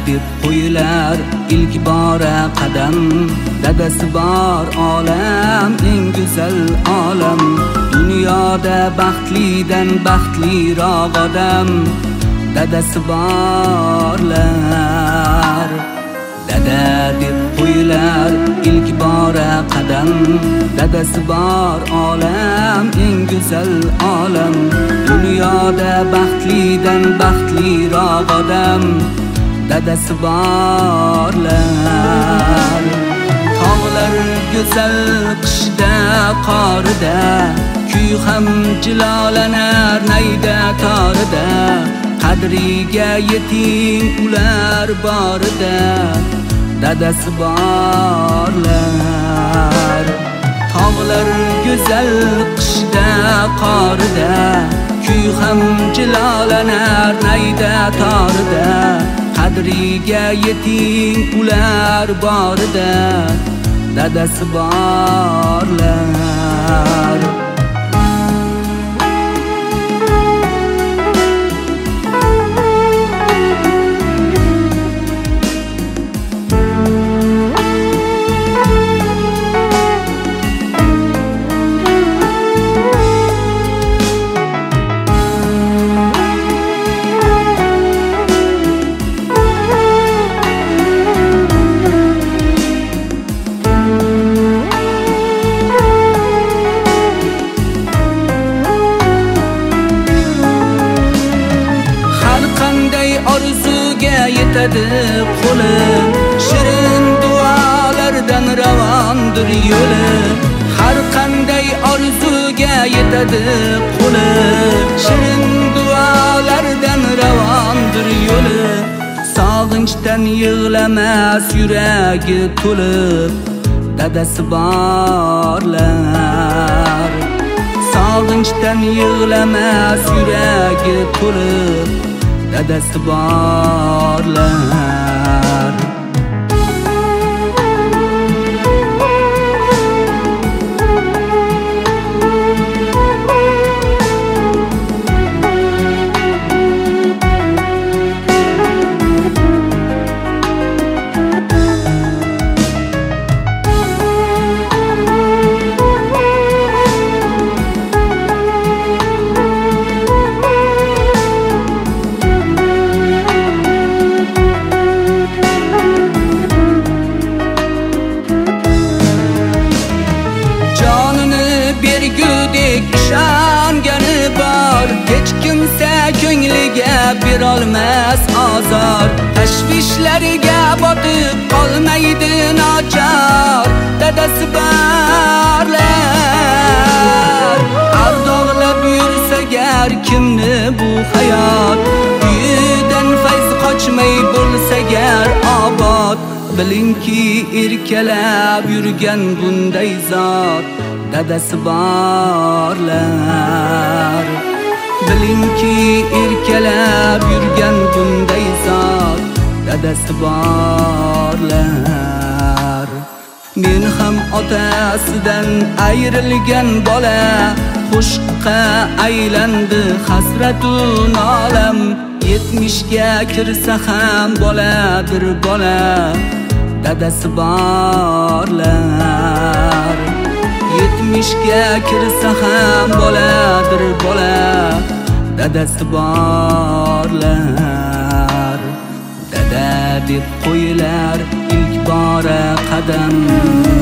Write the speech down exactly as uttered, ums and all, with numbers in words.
deb qo'yilar ilk bora qadam. Dadasi bor olam, eng go'zal olam. Dunyoda baxtlidan baxtliroq odam dadasi borlar. Dada deb qo'yilar ilk bora qadam. Dadasi bor olam, eng go'zal olam. Dunyoda baxtlidan baxtliroq odam dadasi borlar. Tog'lar go'zal qishda qorida, kuy ham jilolanar nayda torida. Qadriga yeting ular borida dadasi borlar. Tog'lar go'zal qishda qorida, kuy ham jilolanar nayda torida. Qadriga yeting ular borida dadasi borlar. Orzuga yetadi qo'lim, shirin duolardan ravondir yo'lim. Har qanday orzuga yetadi qo'lim, shirin duolardan ravondir yo'lim. Sog'inchdan yig'lamas yuragi to'lib dadasi borlar. Sog'inchdan yig'lamas yuragi to'lib dadasi borlar. ishongani bor, hech kimsa ko'ngliga berolmas azor. Tashvishlariga botib qolmaydi nochor dadasi borlar. Ardog'lab yursa gar kimni bu hayot, uyidan fayz qochmay bo'lsa gar obod. Bilingki erkalab yurgan bunday zot dadasi borlar. Bilingki erkalab yurgan bunday zot dadasi borlar. Men ham otasidan ayrilgan bola, qo'shiqqa aylandi hasratu nolam. Yetmishga kirsa ham boladir bola dadasi borlar. Yetmishga kirsa ham boladir bola dadasi borlar. Dada deb qo'yilar ilk bora qadam.